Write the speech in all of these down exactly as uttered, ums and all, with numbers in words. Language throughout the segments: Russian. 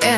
yeah.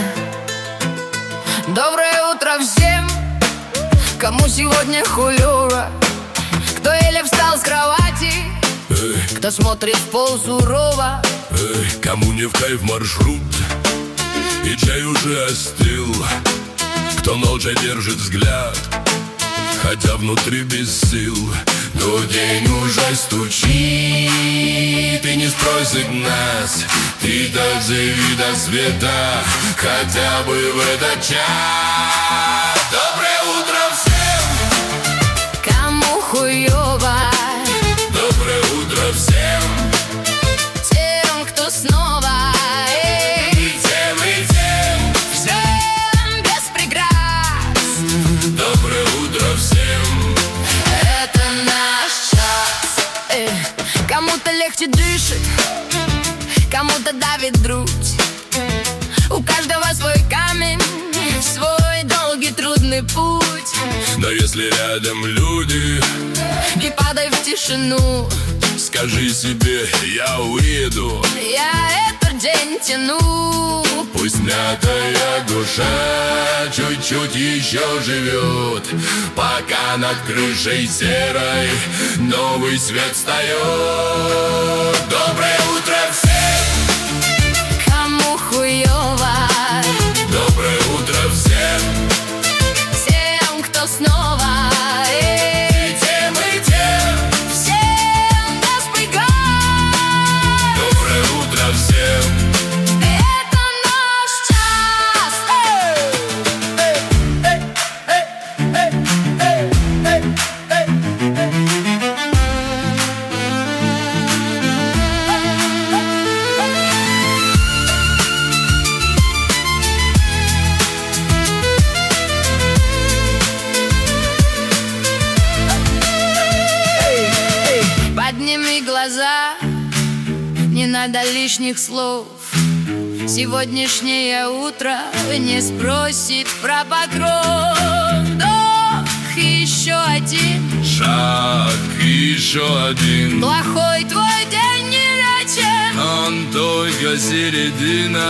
Доброе утро всем, кому сегодня хуёво, кто еле встал с кровати, эй, кто смотрит в пол сурово, эй, кому не в кайф маршрут и чай уже остыл, кто молча держит взгляд, хотя внутри без сил. Но день уже стучит и не спросит нас, ты так живи до света, хотя бы в этот час. Доброе утро всем, кому хуёво. Доброе утро всем, тем, кто снова, эй, и тем, и тем, всем без преград. доброе утро всем. Это наш час, эй. Кому-то легче дышит, кому-то давит грудь. У каждого свой камень, свой долгий трудный путь. Но если рядом люди, не падай в тишину, скажи себе, я уеду, я этот день тяну. пусть мятая душа чуть-чуть еще живет, пока над крышей серой новый свет встает. Доброе утро всем, кому хуёво. доброе утро всем, тем, кто снова, эй, и тем, и тем, всем без преград. доброе утро всем. Это наш час, подними глаза, не надо лишних слов. Сегодняшнее утро не спросит про покров. Вдох и еще один, Шаг и еще один, плохой твой день не вечен. он только середина.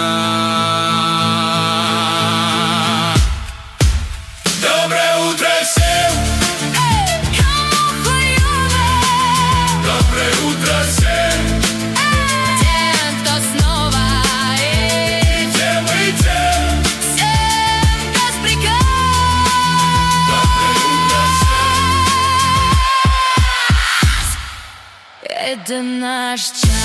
Доброе утро всем, Эй, кому хуёво. доброе утро всем, Тем, кто снова, эй, тем, и тем, всем без преград. доброе утро всем. Это наш час.